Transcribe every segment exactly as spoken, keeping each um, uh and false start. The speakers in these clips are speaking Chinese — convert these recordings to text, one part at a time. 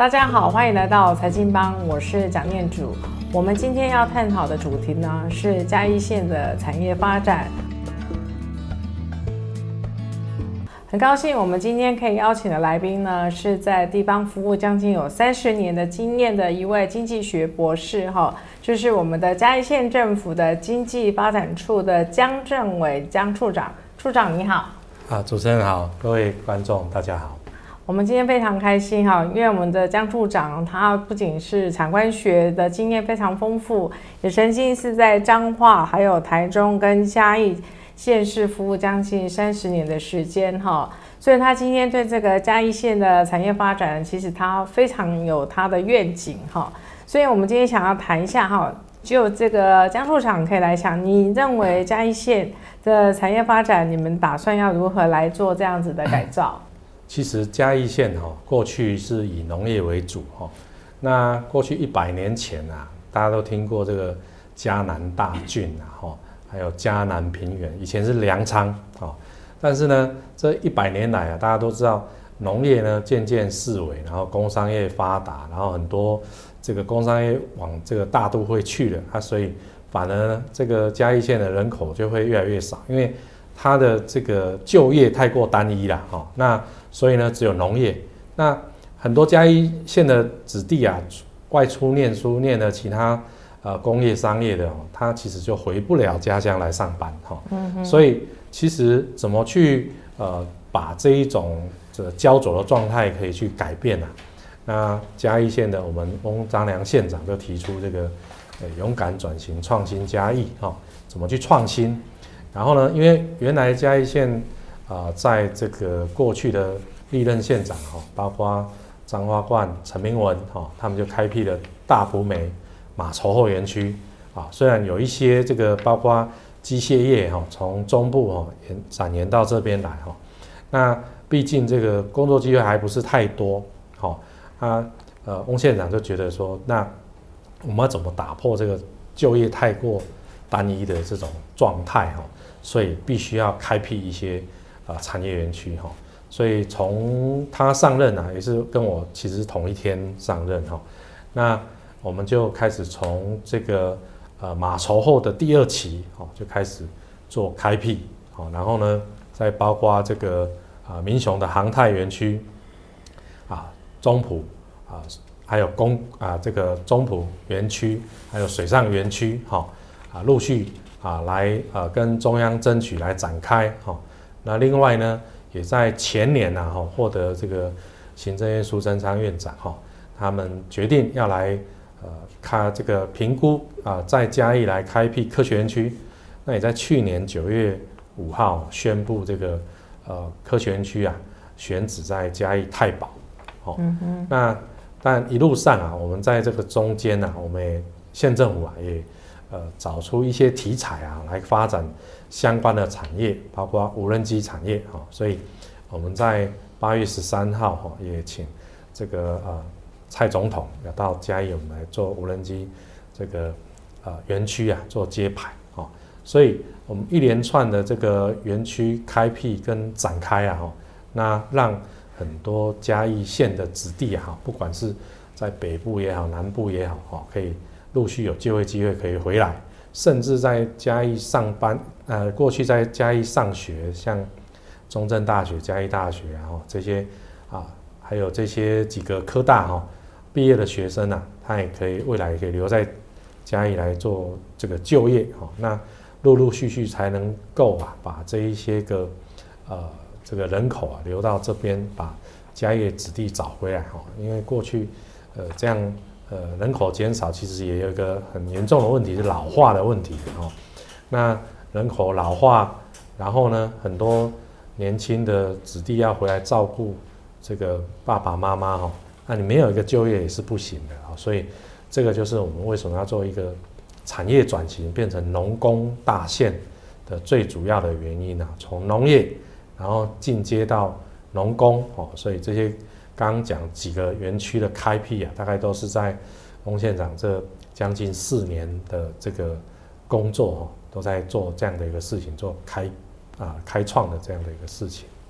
大家好，欢迎来到财经帮，我是蒋念祖。我们今天要探讨的主题呢是嘉义县的产业发展。很高兴我们今天可以邀请的来宾呢是在地方服务将近有三十年的经验的一位经济学博士哈，就是我们的嘉义县政府的经济发展处的江政伟江处长。处长你好。 啊，主持人好，各位观众大家好。 我们今天非常开心哈，因为我们的江处长他不仅是产官学的经验非常丰富，也曾经是在彰化、还有台中跟嘉义县市服务将近三十年的时间哈，所以他今天对这个嘉义县的产业发展，其实他非常有他的愿景哈，所以我们今天想要谈一下哈，就这个江处长可以来想，你认为嘉义县的产业发展，你们打算要如何来做这样子的改造？ 其实嘉义县哈，过去是以农业为主哈。那过去一百年前啊，大家都听过这个嘉南大郡啊哈，还有嘉南平原，以前是粮仓啊。但是呢，这一百年来啊，大家都知道农业呢渐渐式微，然后工商业发达，然后很多这个工商业往这个大都会去了啊，所以反而呢，这个嘉义县的人口就会越来越少，因为它的这个就业太过单一了哈。那所以呢，只有农业。那很多嘉义县的子弟啊，外出念书，念了其他呃工业、商业的，哦，他其实就回不了家乡来上班哈。嗯，所以其实怎么去呃把这一种这焦灼的状态可以去改变啊？那嘉义县的我们翁章良县长就提出这个呃勇敢转型、创新嘉义哈，怎么去创新？然后呢，因为原来嘉义县啊、呃，在这个过去的历任县长哈，包括张花冠、陈明文哈，他们就开辟了大埔美马稠后园区啊。虽然有一些这个包括机械业哈，从中部哈延展延到这边来哈，那毕竟这个工作机会还不是太多哈。他呃翁县长就觉得说，那我们要怎么打破这个就业太过单一的这种状态哈？所以必须要开辟一些啊、呃、产业园区哈，所以从他上任啊，也是跟我其实同一天上任哈，那我们就开始从这个呃马稠后的第二期哦就开始做开辟好，然后呢再包括这个啊、呃、民雄的航太园区啊中埔啊还有公啊这个中埔园区还有水上园区哈啊陆续。啊，来呃跟中央争取来展开哈、哦。那另外呢，也在前年呐、啊、哈获得这个行政院苏贞昌院长哈、哦，他们决定要来呃看这个评估啊，在嘉义来开辟科学园区。那也在去年九月五号宣布这个呃科学园区啊选址在嘉义太保。哦，嗯哼。那但一路上啊，我们在这个中间啊，我们也县政府啊也。呃，找出一些题材啊，来发展相关的产业，包括无人机产业哈、哦。所以我们在八月十三号哈、哦，也请这个呃蔡总统要到嘉义，我们来做无人机这个呃园区啊做揭牌哈、哦。所以我们一连串的这个园区开辟跟展开啊哈、哦，那让很多嘉义县的子弟哈、啊，不管是在北部也好，南部也好哈、哦，可以。陆续有就业机会可以回来，甚至在嘉义上班，呃，过去在嘉义上学，像中正大学、嘉义大学啊，这些啊，还有这些几个科大哈毕业的学生啊，他也可以未来也可以留在嘉义来做这个就业哈。那陆陆续续才能够啊，把这一些个呃这个人口啊留到这边，把嘉义的子弟找回来哈。因为过去呃这样。呃，人口减少其实也有一个很严重的问题，是老化的问题哦。那人口老化，然后呢，很多年轻的子弟要回来照顾这个爸爸妈妈哈，那你没有一个就业也是不行的啊。所以这个就是我们为什么要做一个产业转型，变成农工大县的最主要的原因啊。从农业，然后进阶到农工哦，所以这些。刚刚讲几个园区的开辟啊，大概都是在翁县长这将近四年的这个工作、哦、都在做这样的一个事情，做开啊开创的这样的一个事情。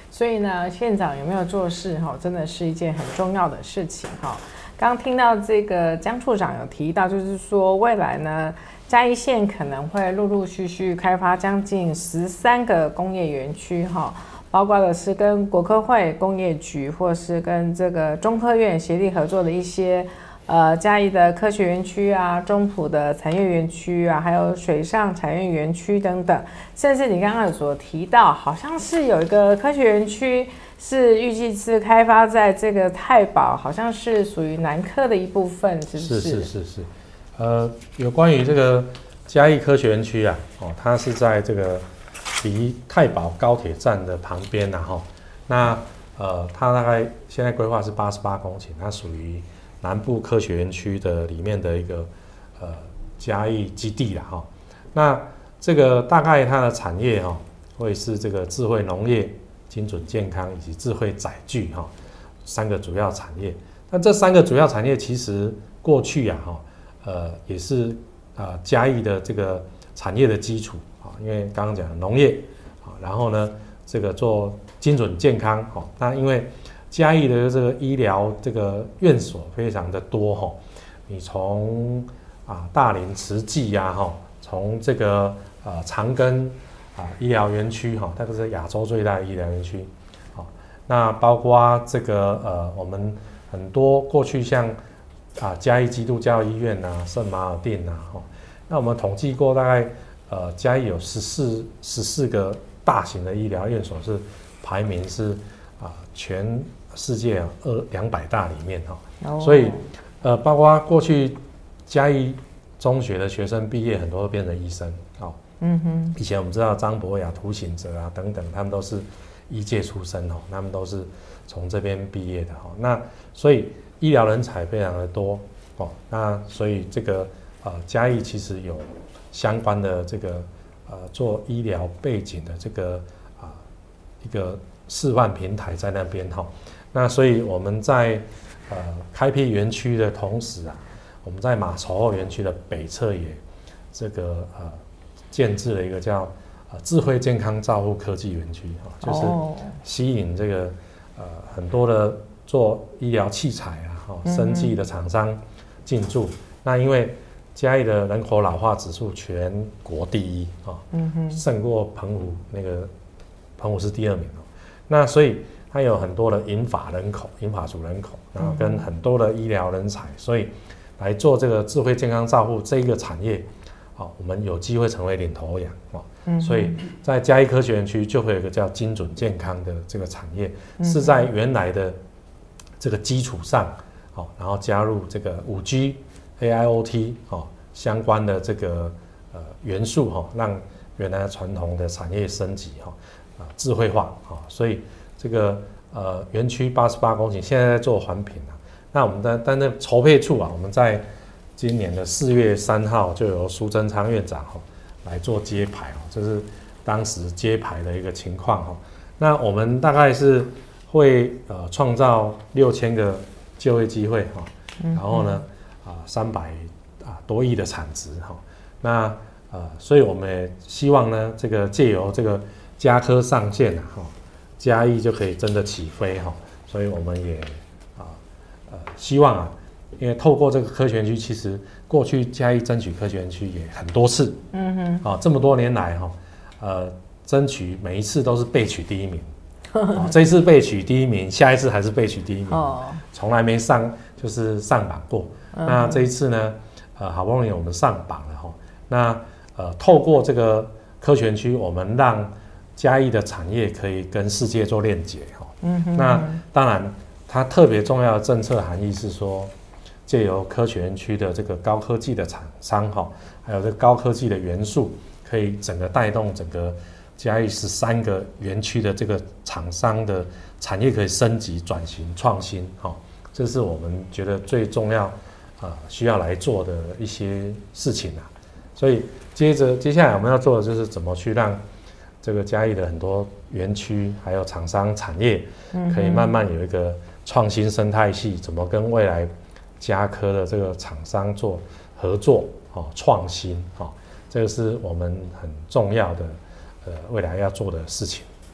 所以呢，县长有没有做事哈，真的是一件很重要的事情哈。刚听到这个江处长有提到，就是说未来呢，嘉义县可能会陆陆续续开发将近十三个工业园区哈，包括的是跟国科会工业局或是跟这个中科院协力合作的一些呃嘉义的科学园区啊、中埔的产业园区啊，还有水上产业园区等等，甚至你刚刚有所提到，好像是有一个科学园区是预计是开发在这个太保，好像是属于南科的一部分，是不是？ 是是是是。呃，有关于这个嘉义科学园区啊，哦，它是在这个离太保高铁站的旁边呐，哈。那呃，它大概现在规划是八十八公顷，它属于南部科学园区的里面的一个呃嘉义基地啦，哈。那这个大概它的产业哈，会是这个智慧农业、精准健康以及智慧载具哈三个主要产业。那这三个主要产业其实过去啊，哈。呃，也是啊、呃，嘉义的这个产业的基础啊，因为刚刚讲农业啊，然后呢，这个做精准健康哈、哦，那因为嘉义的这个医疗这个院所非常的多哈、哦，你从啊大林慈济呀哈，从这个呃长庚啊医疗园区哈，它、哦、是亚洲最大的医疗园区，好、哦，那包括这个呃我们很多过去像。啊，嘉义基督教医院呐、啊，圣马尔定呐、啊，哦，那我们统计过，大概呃嘉义有十四十四个大型的医疗院所是排名是啊全世界二两百大里面哈、哦， oh. 所以呃包括过去嘉义中学的学生毕业很多都变成医生，哦，嗯哼，以前我们知道张博雅、涂醒哲啊等等，他们都是医界出身哦，他们都是从这边毕业的哈、哦，那所以。医疗人才非常的多哦，那所以这个呃嘉义其实有相关的这个呃做医疗背景的这个啊、呃、一个示范平台在那边哈、哦，那所以我们在呃开辟园区的同时啊，我们在马稠后园区的北侧也这个呃建置了一个叫呃智慧健康照护科技园区哈、哦，就是吸引这个呃很多的做医疗器材啊。生技的厂商进驻，嗯、那因为嘉义的人口老化指数全国第一啊，嗯哼，胜过澎湖那个澎湖是第二名哦。那所以它有很多的银发人口、银发族人口，然后跟很多的医疗人才，所以来做这个智慧健康照护这一个产业，啊，我们有机会成为领头羊啊。嗯、所以在嘉义科学园区就会有一个叫精准健康的这个产业，嗯、是在原来的这个基础上。然后加入这个 五 G、A I O T 哦相关的这个呃元素哈、哦，让原来传统的产业升级哈啊、呃、智慧化啊、哦，所以这个呃园区八十八公顷现在在做环评啊，那我们的但那筹备处啊，我们在今年的四月三号就由苏贞昌院长哈、哦、来做揭牌哦，这是当时揭牌的一个情况哈、哦。那我们大概是会呃创造六千个。就业机会哈，然后呢，啊三百啊多亿的产值哈，那呃，所以我们也希望呢，这个借由这个嘉科上线啊哈，嘉义就可以真的起飞哈，所以我们也啊呃希望啊，因为透过这个科学园区，其实过去嘉义争取科学园区也很多次，嗯哼，啊这么多年来哈，呃争取每一次都是被取第一名。哦、这一次被取第一名，下一次还是被取第一名，哦、从来没上就是上榜过。嗯、那这一次呢，呃，好不容易我们上榜了哈。那呃，透过这个科学园区，我们让嘉义的产业可以跟世界做链接哈。嗯哼。那当然，它特别重要的政策含义是说，借由科学园区的这个高科技的厂商哈，还有这个高科技的元素，可以整个带动整个。嘉义十三个园区的这个厂商的产业可以升级、转型、创新，哈、哦，这是我们觉得最重要啊、呃，需要来做的一些事情啊。所以接着接下来我们要做的就是怎么去让这个嘉义的很多园区还有厂商产业，可以慢慢有一个创新生态系，怎么跟未来嘉科的这个厂商做合作，哦，创新，哦，这个是我们很重要的。呃，未来要做的事情。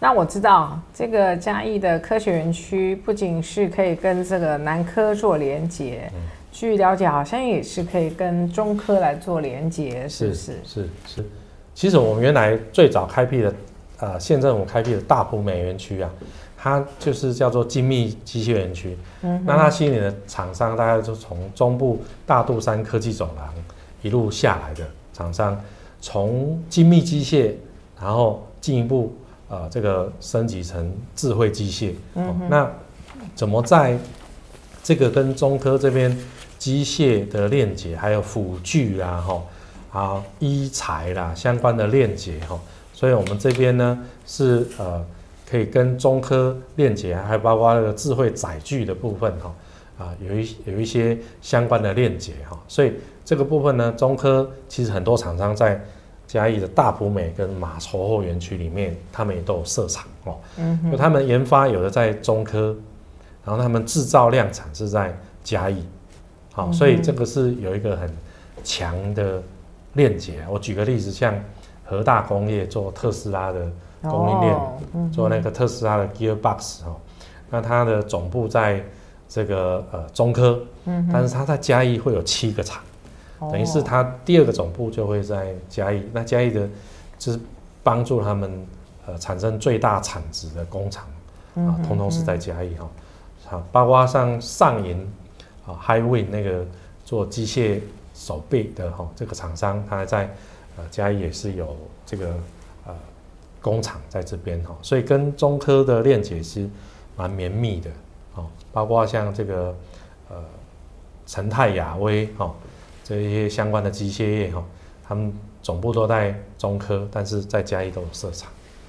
那我知道这个嘉义的科学园区不仅是可以跟这个南科做连结，嗯、据了解好像也是可以跟中科来做连结，是不是？ 是是是。其实我们原来最早开辟的，呃，县政府开辟的大埔美园区啊，它就是叫做精密机械园区。嗯，那它吸引的厂商大概就从中部大肚山科技走廊一路下来的厂商，从精密机械，然后进一步。呃，这个升级成智慧机械、嗯哦，那怎么在这个跟中科这边机械的链接，还有辅具啦，哈、哦，啊，医材啦相关的链接哈、哦，所以我们这边呢是呃可以跟中科链接，还包括那个智慧载具的部分哈、哦，啊，有一有一些相关的链接哈、哦，所以这个部分呢，中科其实很多厂商在。嘉义的大埔美跟马稠后园区里面，他们也都有设厂哦。嗯，就他们研发有的在中科，然后他们制造量产是在嘉义，好、哦嗯，所以这个是有一个很强的链接。我举个例子，像和大工业做特斯拉的供应链，哦嗯、做那个特斯拉的 Gearbox 哦，那它的总部在这个呃中科，嗯，但是它在嘉义会有七个厂。等于是它第二个总部就会在嘉义，那嘉义的就是帮助他们呃产生最大产值的工厂啊，通通是在嘉义哈，好，包括像上银啊 Highwind 那个做机械手臂的哈这个厂商，它在呃嘉义也是有这个呃工厂在这边哈，所以跟中科的链接是蛮绵密的哦，包括像这个呃成泰亚威哈。这一些相关的机械业哈，他们总部都在中科，但是在嘉义都有设厂。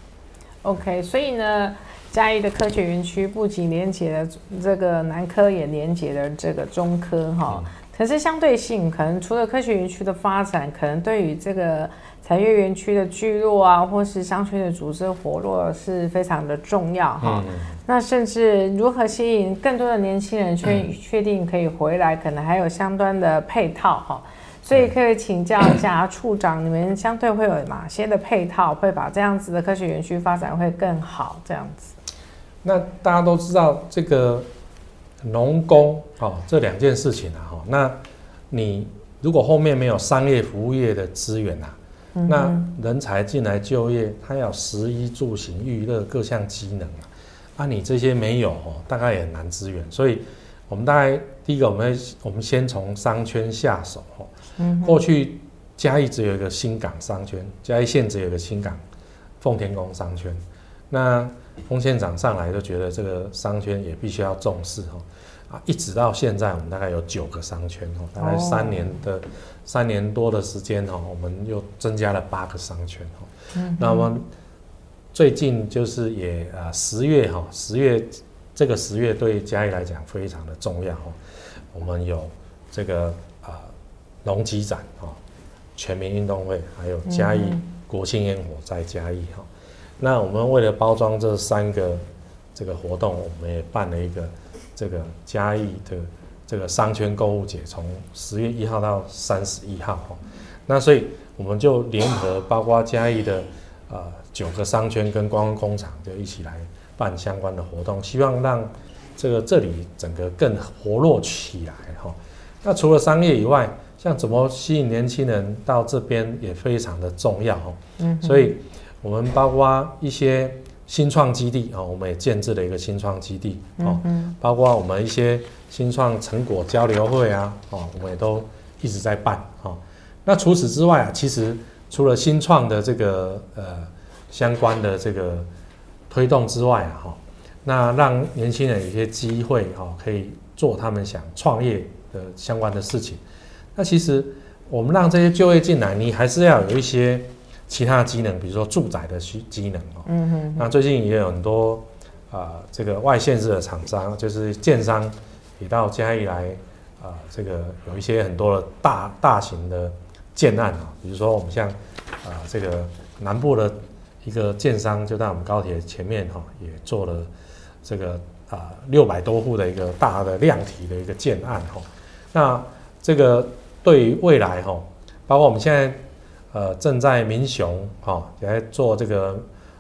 OK， 所以呢，嘉义的科学园区不仅连接了这个南科，也连接了这个中科哈。嗯、可是相对性，可能除了科学园区的发展，可能对于这个产业园区的聚落啊，或是商圈的组织活络是非常的重要哈。嗯、那甚至如何吸引更多的年轻人确确定可以回来，可能还有相关的配套哈。所以可以请教一下处长，你们相对会有哪些的配套，会把这样子的科学园区发展会更好？这样子。 那大家都知道这个农工哦这两件事情啊哈，那你如果后面没有商业服务业的资源啊。嗯、那人才进来就业，他要食衣住行娱乐各项机能啊，啊你这些没有哦，大概也很难支援。所以，我们大概第一个，我们我们先从商圈下手哦。嗯、过去嘉义只有一个新港商圈，嘉义县只有一个新港奉天宫商圈。那丰县长上来就觉得这个商圈也必须要重视哦。啊，一直到现在，我们大概有九个商圈哦，大概三年的、哦、三年多的时间哦，我们又增加了八个商圈哦。嗯、那么最近就是也呃十月哈，十月这个十月对嘉义来讲非常的重要哦。我们有这个呃农机展哦，全民运动会，还有嘉义国庆烟火在嘉义哈。那我们为了包装这三个这个活动，我们也办了一个。这个嘉义的这个商圈购物节，从十月一号到三十一号哈，那所以我们就联合包括嘉义的呃九个商圈跟观光工厂，就一起来办相关的活动，希望让这个这里整个更活络起来哈。那除了商业以外，像怎么吸引年轻人到这边也非常的重要哈。嗯，所以我们包括一些。新创基地、哦、我们也建置了一个新创基地、哦嗯、包括我们一些新创成果交流会啊、哦、我们也都一直在办、哦、那除此之外啊，其实除了新创的这个呃相关的这个推动之外啊、哦、那让年轻人有些机会、哦、可以做他们想创业的相关的事情。那其实我们让这些就业进来，你还是要有一些其他的机能，比如说住宅的机能哦。嗯哼。那最近也有很多啊、呃，这个外县市的厂商，就是建商也到嘉义来啊、呃，这个有一些很多的大大型的建案啊，比如说我们像啊、呃、这个南部的一个建商，就在我们高铁前面哈、哦，也做了这个啊六百多户的一个大的量体的一个建案哈、哦。那这个对于未来哈、哦，包括我们现在。呃，正在民雄哈、哦、也在做这个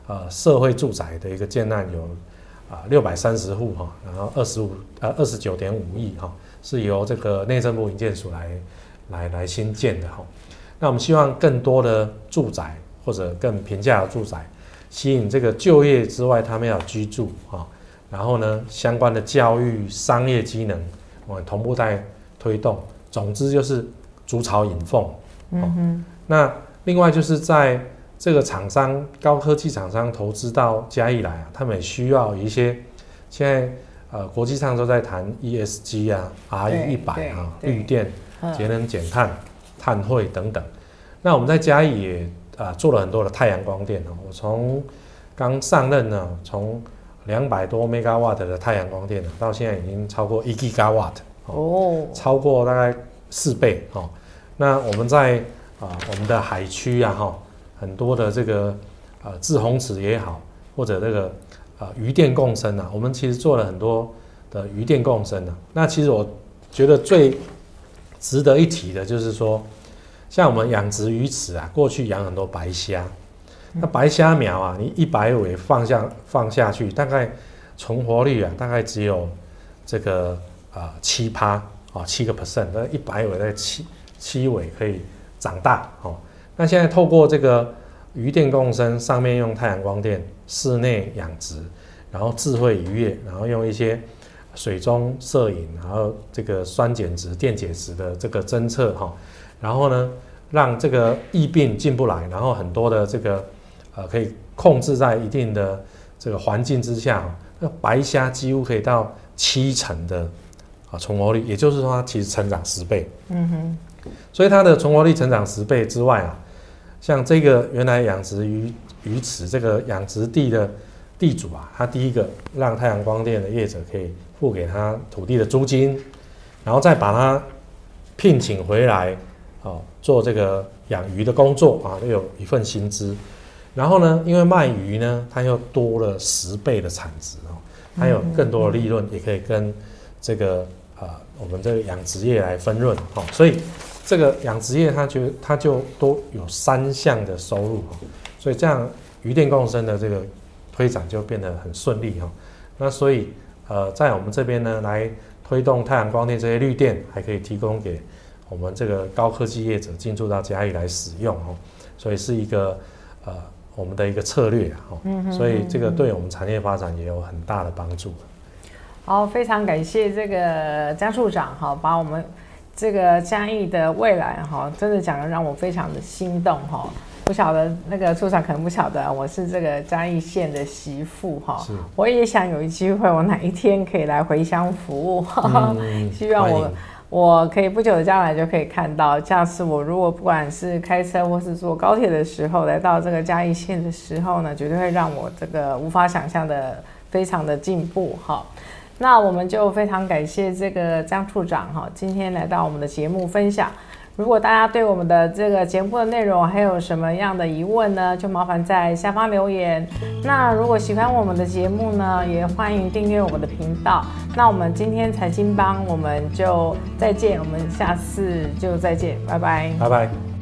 呃社会住宅的一个建案有啊六百三十户哈，然后二十五呃二十九点五亿哈，是由这个内政部营建署来来来新建的哈。那我们希望更多的住宅或者更平价的住宅，吸引这个就业之外，他们要居住哈。然后呢，相关的教育、商业机能，我们同步在推动。总之就是筑巢引凤。嗯哼。那另外就是在这个厂商高科技厂商投资到嘉义来啊，他们也需要一些现在呃国际上都在谈 E S G 啊、R E 一百啊、绿电、节能减碳、碳汇等等。那我们在嘉义也啊、呃、做了很多的太阳光电哦。我从刚上任呢，从两百多 megawatt 的太阳光电到现在已经超过一 gigawatt 哦，超过大概四倍哦。那我们在啊、呃、我们的海区啊哈，很多的这个呃滞洪池也好，或者这个呃渔电共生啊，我们其实做了很多的渔电共生啊。那其实我觉得最值得一提的就是说，像我们养殖鱼池啊，过去养很多白虾。那白虾苗啊，你一百尾放下放下去，大概存活率啊，大概只有这个啊七趴啊七个 percent， 那一百尾大概七七尾可以长大哦。那现在透过这个渔电共生，上面用太阳光电，室内养殖，然后智慧渔业，然后用一些水中摄影，然后这个酸碱值、电解质的这个侦测哈，然后呢，让这个疫病进不来，然后很多的这个呃，可以控制在一定的这个环境之下，那白虾几乎可以到七成的啊存活率，也就是说它其实成长十倍。嗯哼。所以它的存活率成长十倍之外啊，像这个原来养殖鱼鱼池这个养殖地的地主啊，他第一个让太阳光电的业者可以付给他土地的租金，然后再把他聘请回来，哦，做这个养鱼的工作啊，又有一份薪资。然后呢，因为卖鱼呢，它又多了十倍的产值哦，它有更多的利润，也可以跟这个呃我们这个养殖业来分润哦，所以这个养殖业它就它就都有三项的收入哦，所以这样渔电共生的这个推展就变得很顺利哦。那所以呃在我们这边呢，来推动太阳光电这些绿电，还可以提供给我们这个高科技业者进驻到嘉义来使用哦，所以是一个呃。我们的一个策略啊，嗯、所以这个对我们产业发展也有很大的帮助。 好，非常感谢这个江处长哈，把我们这个嘉义的未来哈，真的讲得让我非常的心动哈。不晓得那个处长可能不晓得，我是这个嘉义县的媳妇哈，我也想有一机会，我哪一天可以来回乡服务，嗯、希望我。我可以不久的将来就可以看到，下次我如果不管是开车或是坐高铁的时候，来到这个嘉义县的时候呢，绝对会让我这个无法想象的非常的进步哈。那我们就非常感谢这个江处长哈，今天来到我们的节目分享。如果大家对我们的这个节目的内容还有什么样的疑问呢，就麻烦在下方留言。那如果喜欢我们的节目呢，也欢迎订阅我们的频道。那我们今天财经帮我们就再见，我们下次就再见，拜拜， 拜拜。